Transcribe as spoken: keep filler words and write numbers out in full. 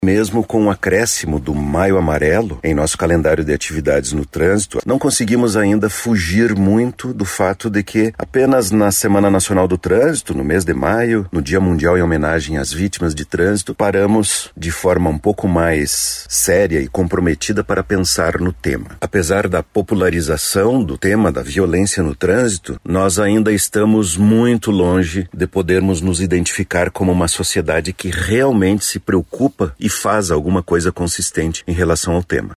Mesmo com o acréscimo do Maio Amarelo em nosso calendário de atividades no trânsito, não conseguimos ainda fugir muito do fato de que apenas na Semana Nacional do Trânsito, no mês de maio, no Dia Mundial em homenagem às vítimas de trânsito, paramos de forma um pouco mais séria e comprometida para pensar no tema. Apesar da popularização do tema da violência no trânsito, nós ainda estamos muito longe de podermos nos identificar como uma sociedade que realmente se preocupa e faz alguma coisa consistente em relação ao tema.